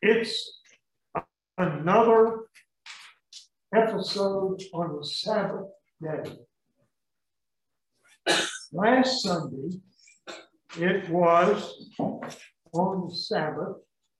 It's another episode on the Sabbath day. Last Sunday, it was on the Sabbath.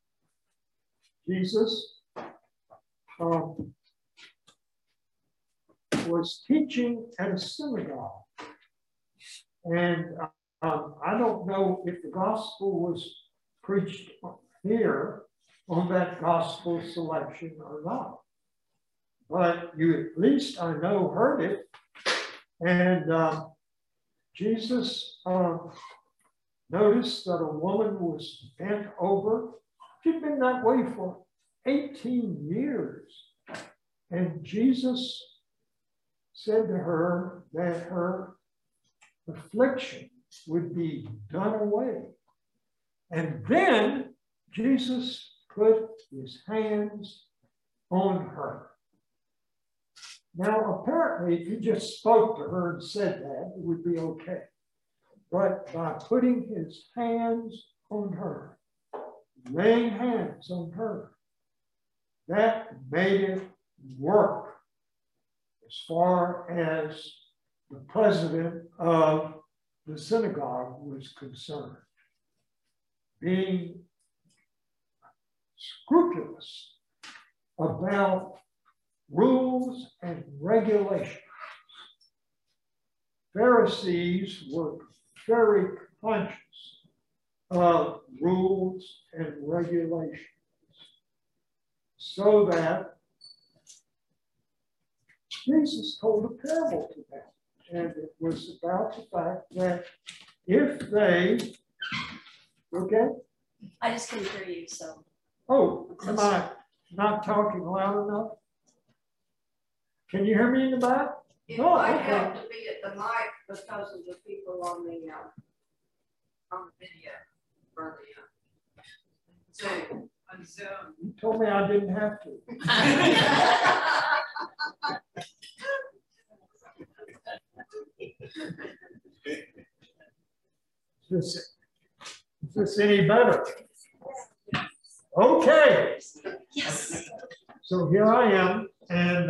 Jesus was teaching at a synagogue. And I don't know if the gospel was preached here on that gospel selection or not. But you at least, I know, heard it. And Jesus noticed that a woman was bent over. She'd been that way for 18 years. And Jesus said to her that her affliction would be done away. And then Jesus put his hands on her. Now, apparently, if he just spoke to her and said that, it would be okay. But by putting his hands on her, laying hands on her, that made it work as far as the president of the synagogue was concerned. Being scrupulous about rules and regulations. Pharisees were very conscious of rules and regulations, so that Jesus told a parable to them. And it was about the fact that if they, okay? I just couldn't hear you, so. Oh, am I not talking loud enough? Can you hear me in the back? It might have to be at the mic because of the people on the video earlier. Zoom. On Zoom. You told me I didn't have to. Is this any better? Okay. Yes. So here I am, and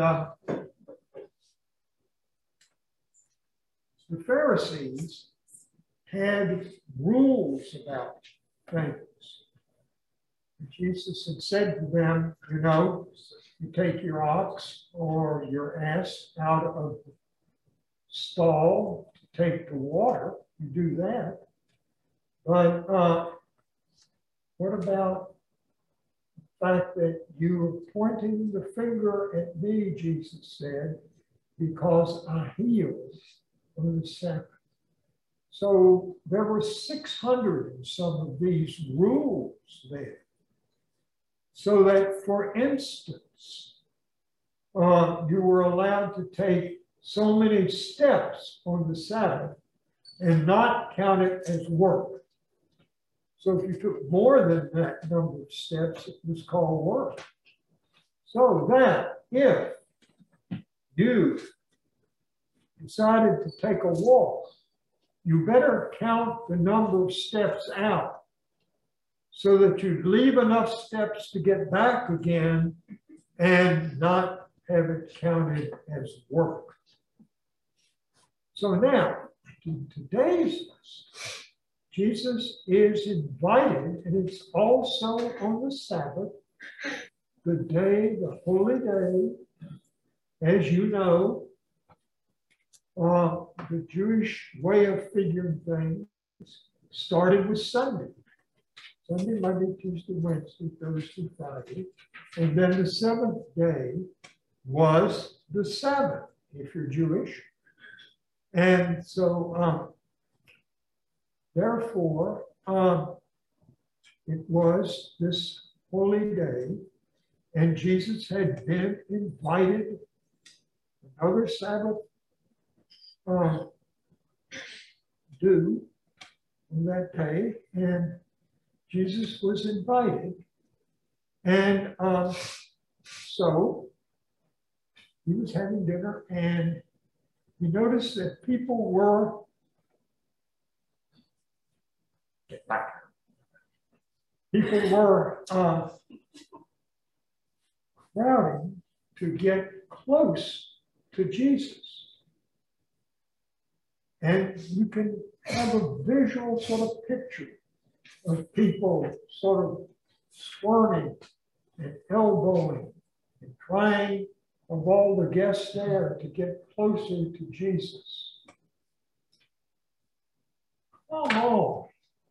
the Pharisees had rules about things. And Jesus had said to them, you know, you take your ox or your ass out of the stall to take the water, you do that. But what about the fact that you are pointing the finger at me, Jesus said, because I healed on the Sabbath. So there were 600 and some of these rules there. So that, for instance, you were allowed to take so many steps on the Sabbath and not count it as work. So if you took more than that number of steps, it was called work. So that if you decided to take a walk, you better count the number of steps out so that you leave enough steps to get back again and not have it counted as work. So now, in today's lesson, Jesus is invited, and it's also on the Sabbath, the day, the holy day. As you know, the Jewish way of figuring things started with Sunday. Sunday, Monday, Tuesday, Wednesday, Thursday, Friday. And then the seventh day was the Sabbath, if you're Jewish. And so, therefore, it was this holy day, and Jesus had been invited, another Sabbath due on that day, and Jesus was invited. And so he was having dinner, and he noticed that people were, people were crowding to get close to Jesus. And you can have a visual sort of picture of people sort of squirming and elbowing and trying of all the guests there to get closer to Jesus. Come on,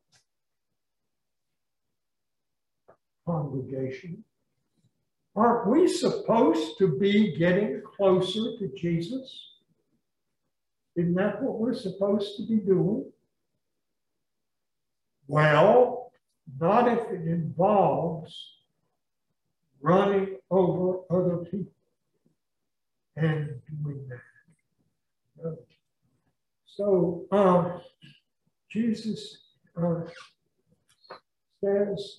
congregation. Aren't we supposed to be getting closer to Jesus? Isn't that what we're supposed to be doing? Well, not if it involves running over other people and doing that. No. So Jesus says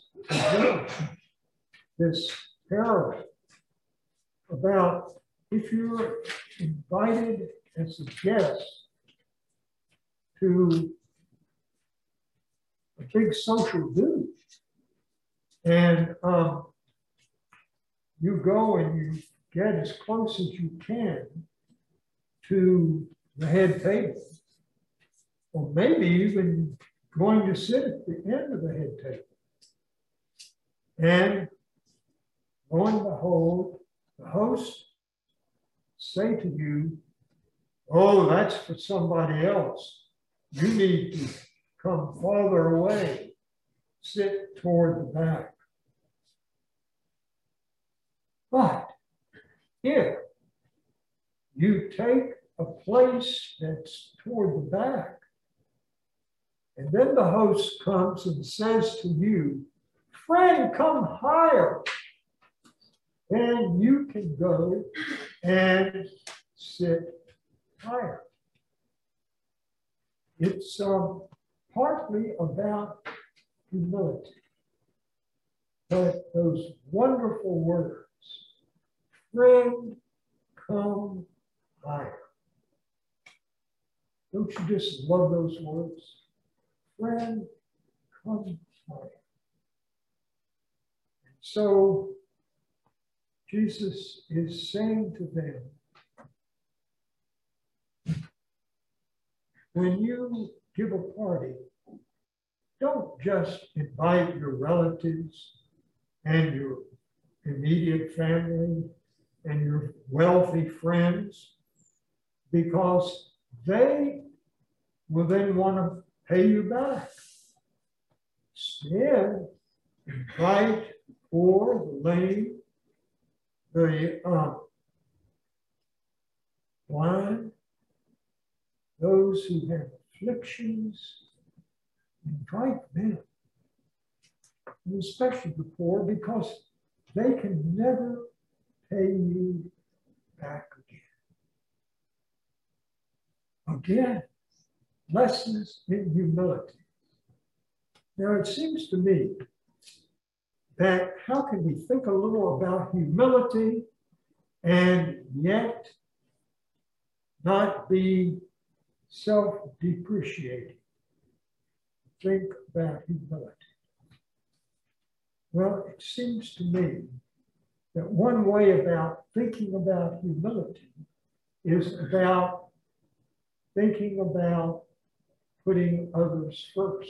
this parable about if you're invited as a guest to a big social do, and you go and you get as close as you can to the head table, or maybe even going to sit at the end of the head table. And lo and behold, the host say to you, oh, that's for somebody else. You need to come farther away, sit toward the back. But if you take a place that's toward the back, and then the host comes and says to you, friend, come higher, then you can go and sit higher. It's partly about humility, but those wonderful words, friend, come higher. Don't you just love those words? Friend, come higher. So Jesus is saying to them, when you give a party, don't just invite your relatives and your immediate family and your wealthy friends, because they will then want to pay you back. Instead, invite the poor, the lame, the blind, those who have afflictions, invite them, and especially the poor, because they can never pay you back again. Again, lessons in humility. Now, it seems to me that how can we think a little about humility and yet not be self-depreciating? Think about humility. Well, it seems to me that one way about thinking about humility is about thinking about putting others first.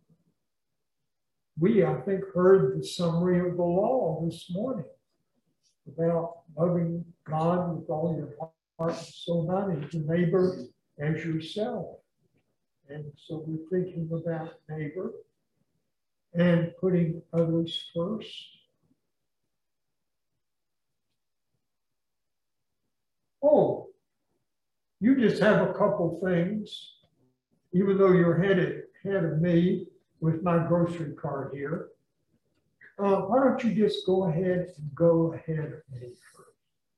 We, I think, heard the summary of the law this morning about loving God with all your heart and soul, and your neighbor as yourself. And so we're thinking about neighbor and putting others first. Oh, you just have a couple things, even though you're ahead of me with my grocery cart here. Why don't you just go ahead and go ahead of me first?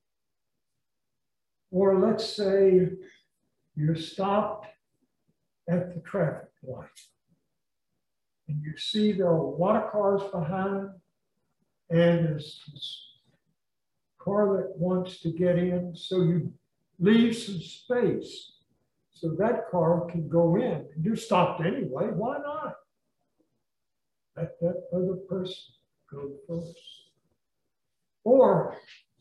Or let's say you're stopped at the traffic light and you see there are a lot of cars behind, and there's this car that wants to get in, so you leave some space so that car can go in. And you're stopped anyway, why not? Let that other person go first. Or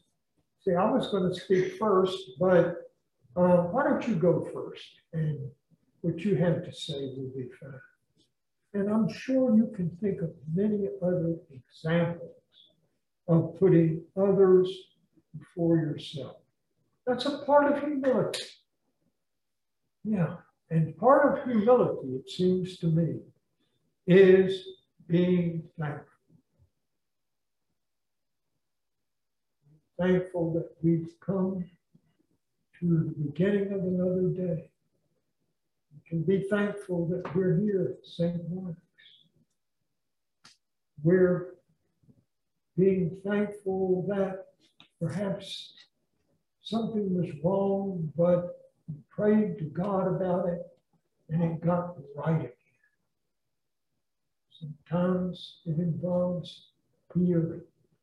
See, I was going to speak first, but why don't you go first? And what you have to say will be fine. And I'm sure you can think of many other examples of putting others before yourself. That's a part of humility. Yeah, and part of humility, it seems to me, is being thankful. Thankful that we've come to the beginning of another day. We can be thankful that we're here at St. Mark's. We're being thankful that perhaps something was wrong, but we prayed to God about it and it got right again. Sometimes it involves healing.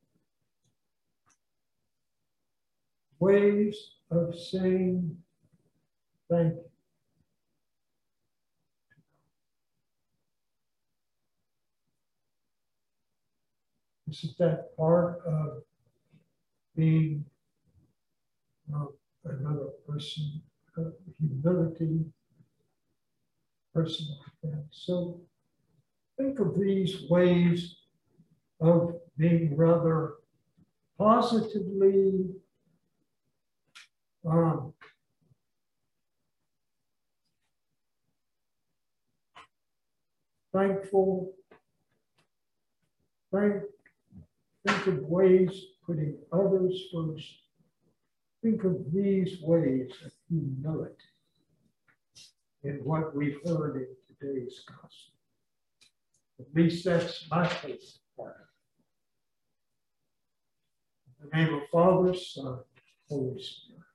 Ways of saying thank you. Isn't that part of being another person, humility, person like that? So think of these ways of being rather positively thankful. Think of ways putting others first. Think of these ways of humility in what we've heard in today's gospel. At least that's my case part of it. In the name of Father, Son, Holy Spirit.